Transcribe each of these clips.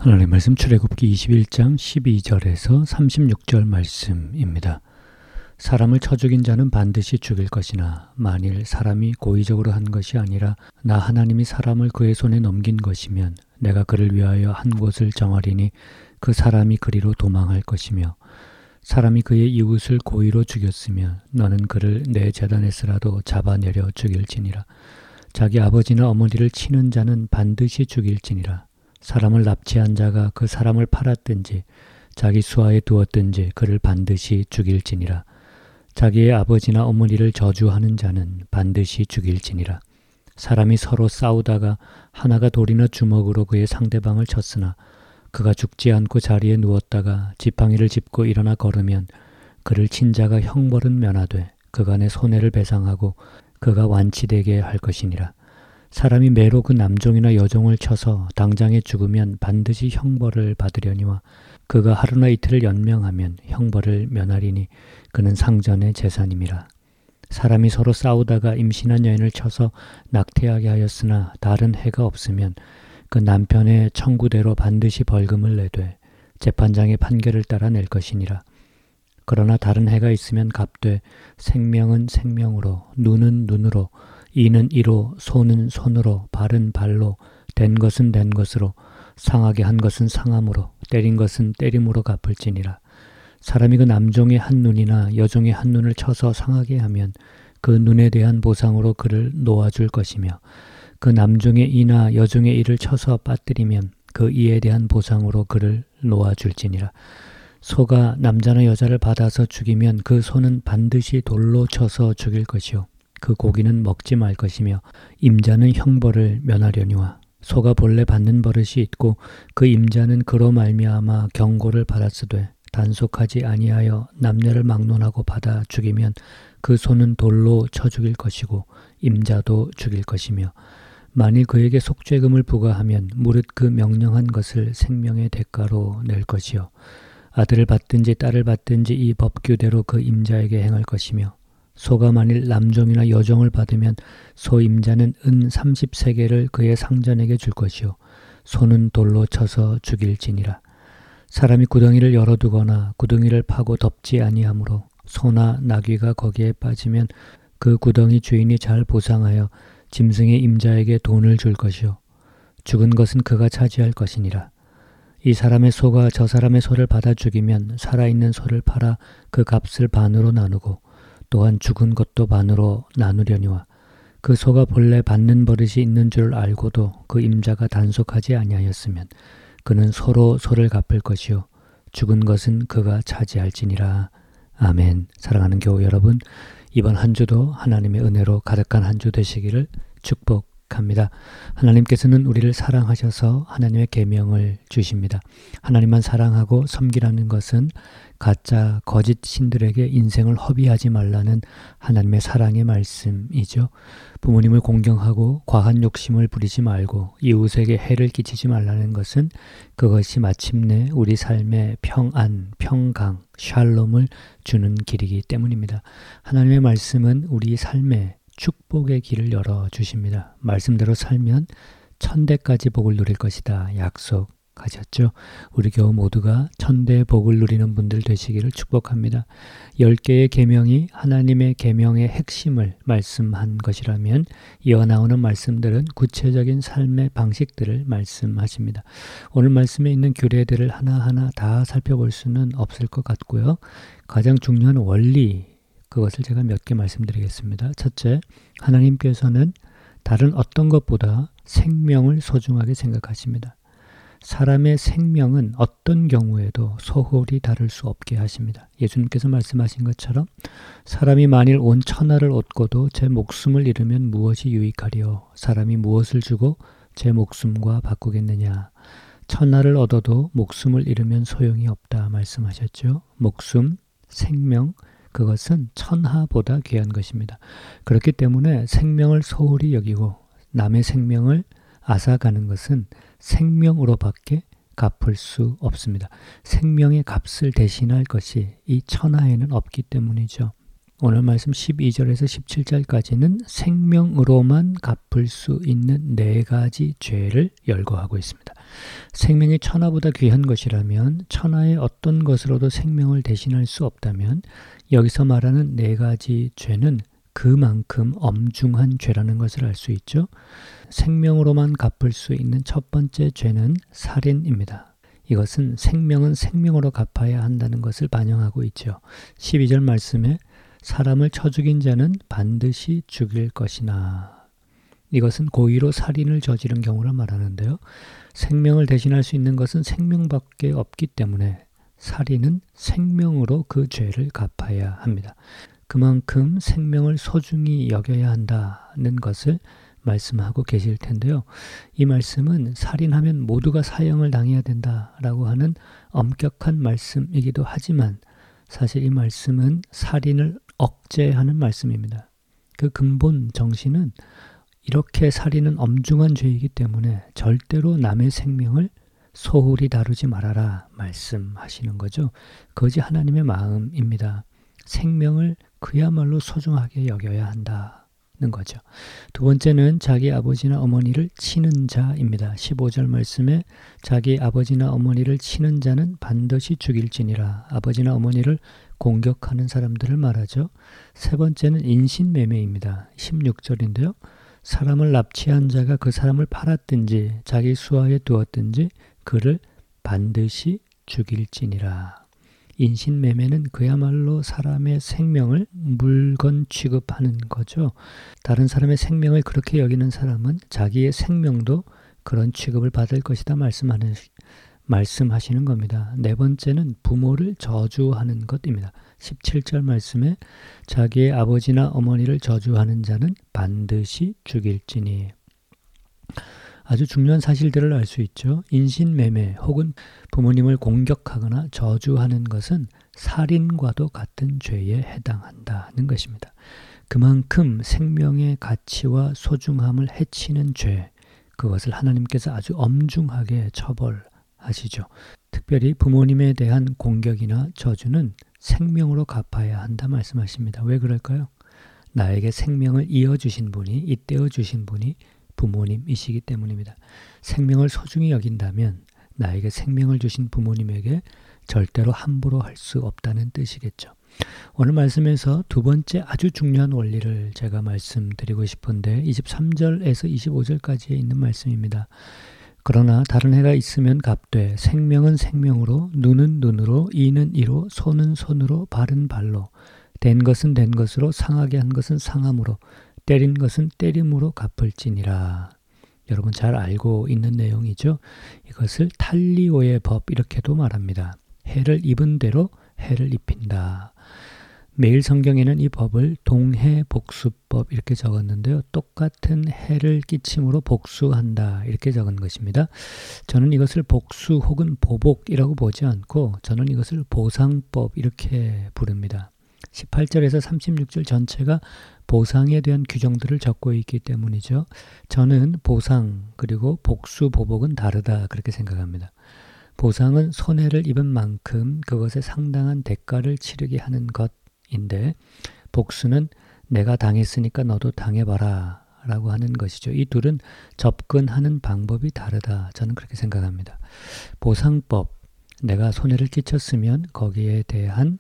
하나님의 말씀 출애굽기 21장 12절에서 36절 말씀입니다. 사람을 쳐 죽인 자는 반드시 죽일 것이나 만일 사람이 고의적으로 한 것이 아니라 나 하나님이 사람을 그의 손에 넘긴 것이면 내가 그를 위하여 한 곳을 정하리니 그 사람이 그리로 도망할 것이며 사람이 그의 이웃을 고의로 죽였으면 너는 그를 내 제단에서라도 잡아내려 죽일지니라. 자기 아버지나 어머니를 치는 자는 반드시 죽일지니라. 사람을 납치한 자가 그 사람을 팔았든지 자기 수하에 두었든지 그를 반드시 죽일지니라. 자기의 아버지나 어머니를 저주하는 자는 반드시 죽일지니라. 사람이 서로 싸우다가 하나가 돌이나 주먹으로 그의 상대방을 쳤으나 그가 죽지 않고 자리에 누웠다가 지팡이를 짚고 일어나 걸으면 그를 친 자가 형벌은 면하되 그간의 손해를 배상하고 그가 완치되게 할 것이니라. 사람이 매로 그 남종이나 여종을 쳐서 당장에 죽으면 반드시 형벌을 받으려니와 그가 하루나 이틀을 연명하면 형벌을 면하리니 그는 상전의 재산임이라. 사람이 서로 싸우다가 임신한 여인을 쳐서 낙태하게 하였으나 다른 해가 없으면 그 남편의 청구대로 반드시 벌금을 내되 재판장의 판결을 따라 낼 것이니라. 그러나 다른 해가 있으면 갚되 생명은 생명으로, 눈은 눈으로, 이는 이로, 손은 손으로, 발은 발로, 된 것은 된 것으로, 상하게 한 것은 상함으로, 때린 것은 때림으로 갚을지니라. 사람이 그 남종의 한 눈이나 여종의 한 눈을 쳐서 상하게 하면 그 눈에 대한 보상으로 그를 놓아줄 것이며 그 남종의 이나 여종의 이를 쳐서 빠뜨리면 그 이에 대한 보상으로 그를 놓아줄지니라. 소가 남자나 여자를 받아서 죽이면 그 소는 반드시 돌로 쳐서 죽일 것이요 그 고기는 먹지 말 것이며 임자는 형벌을 면하려니와 소가 본래 받는 버릇이 있고 그 임자는 그로 말미암아 경고를 받았으되 단속하지 아니하여 남녀를 막론하고 받아 죽이면 그 소는 돌로 쳐 죽일 것이고 임자도 죽일 것이며 만일 그에게 속죄금을 부과하면 무릇 그 명령한 것을 생명의 대가로 낼 것이요 아들을 받든지 딸을 받든지 이 법규대로 그 임자에게 행할 것이며 소가 만일 남종이나 여종을 받으면 소 임자는 은 30세겔을 그의 상전에게 줄 것이요 소는 돌로 쳐서 죽일지니라. 사람이 구덩이를 열어두거나 구덩이를 파고 덮지 아니하므로 소나 나귀가 거기에 빠지면 그 구덩이 주인이 잘 보상하여 짐승의 임자에게 돈을 줄 것이요 죽은 것은 그가 차지할 것이니라. 이 사람의 소가 저 사람의 소를 받아 죽이면 살아있는 소를 팔아 그 값을 반으로 나누고 또한 죽은 것도 반으로 나누려니와 그 소가 본래 받는 버릇이 있는 줄 알고도 그 임자가 단속하지 아니하였으면 그는 소로 소를 갚을 것이요 죽은 것은 그가 차지할지니라. 아멘. 사랑하는 교우 여러분, 이번 한 주도 하나님의 은혜로 가득한 한 주 되시기를 축복합니다. 하나님께서는 우리를 사랑하셔서 하나님의 계명을 주십니다. 하나님만 사랑하고 섬기라는 것은 가짜 거짓 신들에게 인생을 허비하지 말라는 하나님의 사랑의 말씀이죠. 부모님을 공경하고 과한 욕심을 부리지 말고 이웃에게 해를 끼치지 말라는 것은 그것이 마침내 우리 삶에 평안, 평강, 샬롬을 주는 길이기 때문입니다. 하나님의 말씀은 우리 삶에 축복의 길을 열어주십니다. 말씀대로 살면 천대까지 복을 누릴 것이다 약속하셨죠. 우리 교우 모두가 천대의 복을 누리는 분들 되시기를 축복합니다. 10개의 계명이 하나님의 계명의 핵심을 말씀한 것이라면 이어 나오는 말씀들은 구체적인 삶의 방식들을 말씀하십니다. 오늘 말씀에 있는 규례들을 하나하나 다 살펴볼 수는 없을 것 같고요. 가장 중요한 원리, 그것을 제가 몇 개 말씀드리겠습니다. 첫째, 하나님께서는 다른 어떤 것보다 생명을 소중하게 생각하십니다. 사람의 생명은 어떤 경우에도 소홀히 다룰 수 없게 하십니다. 예수님께서 말씀하신 것처럼 사람이 만일 온 천하를 얻고도 제 목숨을 잃으면 무엇이 유익하리요? 사람이 무엇을 주고 제 목숨과 바꾸겠느냐? 천하를 얻어도 목숨을 잃으면 소용이 없다 말씀하셨죠. 목숨, 생명, 그것은 천하보다 귀한 것입니다. 그렇기 때문에 생명을 소홀히 여기고 남의 생명을 앗아가는 것은 생명으로밖에 갚을 수 없습니다. 생명의 값을 대신할 것이 이 천하에는 없기 때문이죠. 오늘 말씀 12절에서 17절까지는 생명으로만 갚을 수 있는 4가지 죄를 열거하고 있습니다. 생명이 천하보다 귀한 것이라면 천하의 어떤 것으로도 생명을 대신할 수 없다면 여기서 말하는 네 가지 죄는 그만큼 엄중한 죄라는 것을 알 수 있죠. 생명으로만 갚을 수 있는 첫 번째 죄는 살인입니다. 이것은 생명은 생명으로 갚아야 한다는 것을 반영하고 있죠. 12절 말씀에 사람을 쳐 죽인 자는 반드시 죽일 것이나, 이것은 고의로 살인을 저지른 경우를 말하는데요. 생명을 대신할 수 있는 것은 생명밖에 없기 때문에 살인은 생명으로 그 죄를 갚아야 합니다. 그만큼 생명을 소중히 여겨야 한다는 것을 말씀하고 계실 텐데요. 이 말씀은 살인하면 모두가 사형을 당해야 된다라고 하는 엄격한 말씀이기도 하지만 사실 이 말씀은 살인을 억제하는 말씀입니다. 그 근본 정신은 이렇게 살인은 엄중한 죄이기 때문에 절대로 남의 생명을 소홀히 다루지 말아라 말씀하시는 거죠. 그것이 하나님의 마음입니다. 생명을 그야말로 소중하게 여겨야 한다는 거죠. 두 번째는 자기 아버지나 어머니를 치는 자입니다. 15절 말씀에 자기 아버지나 어머니를 치는 자는 반드시 죽일지니라. 아버지나 어머니를 공격하는 사람들을 말하죠. 세 번째는 인신매매입니다. 16절인데요. 사람을 납치한 자가 그 사람을 팔았든지 자기 수하에 두었든지 그를 반드시 죽일지니라. 인신매매는 그야말로 사람의 생명을 물건 취급하는 거죠. 다른 사람의 생명을 그렇게 여기는 사람은 자기의 생명도 그런 취급을 받을 것이다 말씀하시는 겁니다. 네 번째는 부모를 저주하는 것입니다. 17절 말씀에 자기의 아버지나 어머니를 저주하는 자는 반드시 죽일지니. 아주 중요한 사실들을 알 수 있죠. 인신매매 혹은 부모님을 공격하거나 저주하는 것은 살인과도 같은 죄에 해당한다는 것입니다. 그만큼 생명의 가치와 소중함을 해치는 죄, 그것을 하나님께서 아주 엄중하게 처벌하시죠. 특별히 부모님에 대한 공격이나 저주는 생명으로 갚아야 한다 말씀하십니다. 왜 그럴까요? 나에게 생명을 이어주신 분이, 잇대어 주신 분이 부모님이시기 때문입니다. 생명을 소중히 여긴다면 나에게 생명을 주신 부모님에게 절대로 함부로 할 수 없다는 뜻이겠죠. 오늘 말씀에서 두 번째 아주 중요한 원리를 제가 말씀드리고 싶은데 23절에서 25절까지에 있는 말씀입니다. 그러나 다른 해가 있으면 갚되 생명은 생명으로, 눈은 눈으로, 이는 이로, 손은 손으로, 발은 발로, 된 것은 된 것으로, 상하게 한 것은 상함으로, 때린 것은 때림으로 갚을지니라. 여러분 잘 알고 있는 내용이죠. 이것을 탈리오의 법 이렇게도 말합니다. 해를 입은 대로 해를 입힌다. 매일 성경에는 이 법을 동해복수법 이렇게 적었는데요. 똑같은 해를 끼침으로 복수한다 이렇게 적은 것입니다. 저는 이것을 복수 혹은 보복이라고 보지 않고 저는 이것을 보상법 이렇게 부릅니다. 18절에서 36절 전체가 보상에 대한 규정들을 적고 있기 때문이죠. 저는 보상 그리고 복수, 보복은 다르다 그렇게 생각합니다. 보상은 손해를 입은 만큼 그것에 상당한 대가를 치르게 하는 것인데 복수는 내가 당했으니까 너도 당해봐라 라고 하는 것이죠. 이 둘은 접근하는 방법이 다르다. 저는 그렇게 생각합니다. 보상법, 내가 손해를 끼쳤으면 거기에 대한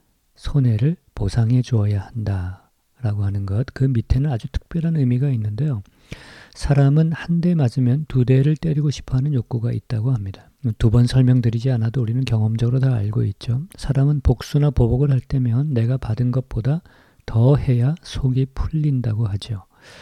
손해를 보상해 주어야 한다라고 하는 것, 그 밑에는 아주 특별한 의미가 있는데요. 사람은 한 대 맞으면 두 대를 때리고 싶어하는 욕구가 있다고 합니다. 두 번 설명드리지 않아도 우리는 경험적으로 다 알고 있죠. 사람은 복수나 보복을 할 때면 내가 받은 것보다 더 해야 속이 풀린다고 하죠.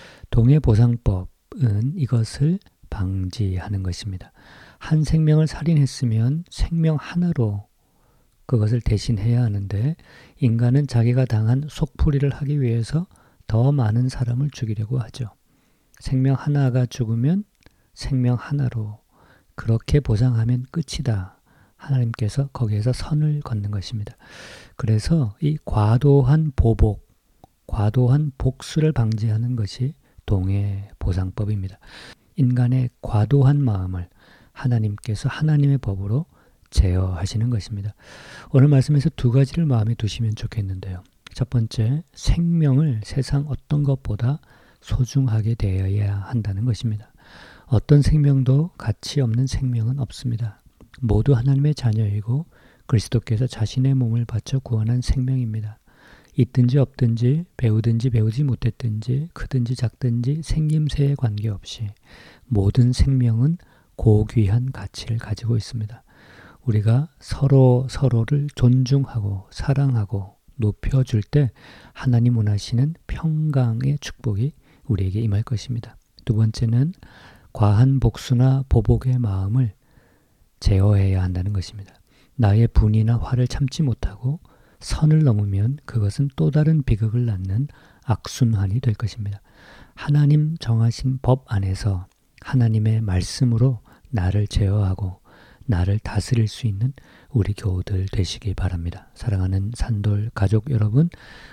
동해보상법은 이것을 방지하는 것입니다. 한 생명을 살인했으면 생명 하나로 그것을 대신해야 하는데 인간은 자기가 당한 속풀이를 하기 위해서 더 많은 사람을 죽이려고 하죠. 생명 하나가 죽으면 생명 하나로 그렇게 보상하면 끝이다. 하나님께서 거기에서 선을 걷는 것입니다. 그래서 이 과도한 보복, 과도한 복수를 방지하는 것이 동해보상법입니다. 인간의 과도한 마음을 하나님께서 하나님의 법으로 제어하시는 것입니다. 오늘 말씀에서 두 가지를 마음에 두시면 좋겠는데요. 첫 번째, 생명을 세상 어떤 것보다 소중하게 대해야 한다는 것입니다. 어떤 생명도 가치 없는 생명은 없습니다. 모두 하나님의 자녀이고 그리스도께서 자신의 몸을 바쳐 구원한 생명입니다. 있든지 없든지 배우든지 배우지 못했든지 크든지 작든지 생김새에 관계없이 모든 생명은 고귀한 가치를 가지고 있습니다. 우리가 서로를 존중하고 사랑하고 높여줄 때 하나님 원하시는 평강의 축복이 우리에게 임할 것입니다. 두 번째는 과한 복수나 보복의 마음을 제어해야 한다는 것입니다. 나의 분이나 화를 참지 못하고 선을 넘으면 그것은 또 다른 비극을 낳는 악순환이 될 것입니다. 하나님 정하신 법 안에서 하나님의 말씀으로 나를 제어하고 나를 다스릴 수 있는 우리 교우들 되시기 바랍니다. 사랑하는 산돌 가족 여러분,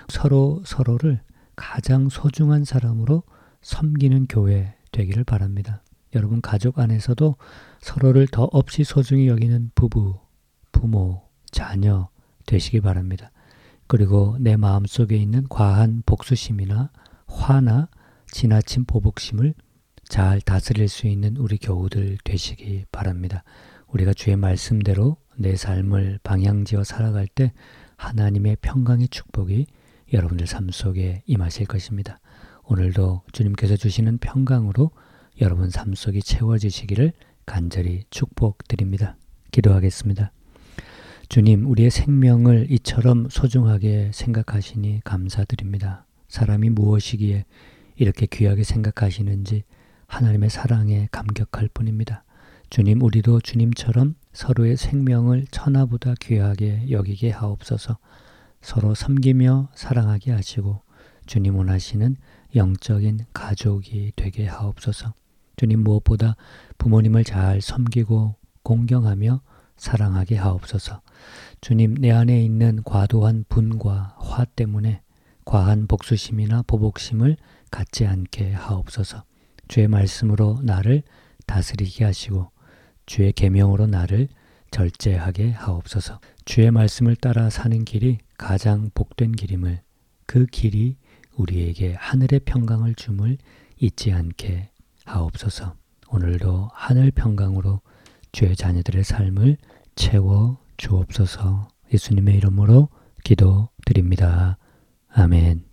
서로를 가장 소중한 사람으로 섬기는 교회 되기를 바랍니다. 여러분 가족 안에서도 서로를 더 없이 소중히 여기는 부부, 부모, 자녀 되시기 바랍니다. 그리고 내 마음속에 있는 과한 복수심이나 화나 지나친 보복심을 잘 다스릴 수 있는 우리 교우들 되시기 바랍니다. 우리가 주의 말씀대로 내 삶을 방향지어 살아갈 때 하나님의 평강의 축복이 여러분들 삶 속에 임하실 것입니다. 오늘도 주님께서 주시는 평강으로 여러분 삶 속이 채워지시기를 간절히 축복드립니다. 기도하겠습니다. 주님, 우리의 생명을 이처럼 소중하게 생각하시니 감사드립니다. 사람이 무엇이기에 이렇게 귀하게 생각하시는지 하나님의 사랑에 감격할 뿐입니다. 주님, 우리도 주님처럼 서로의 생명을 천하보다 귀하게 여기게 하옵소서. 서로 섬기며 사랑하게 하시고 주님 원하시는 영적인 가족이 되게 하옵소서. 주님, 무엇보다 부모님을 잘 섬기고 공경하며 사랑하게 하옵소서. 주님, 내 안에 있는 과도한 분과 화 때문에 과한 복수심이나 보복심을 갖지 않게 하옵소서. 주의 말씀으로 나를 다스리게 하시고 주의 계명으로 나를 절제하게 하옵소서. 주의 말씀을 따라 사는 길이 가장 복된 길임을, 그 길이 우리에게 하늘의 평강을 줌을 잊지 않게 하옵소서. 오늘도 하늘 평강으로 주의 자녀들의 삶을 채워 주옵소서. 예수님의 이름으로 기도드립니다. 아멘.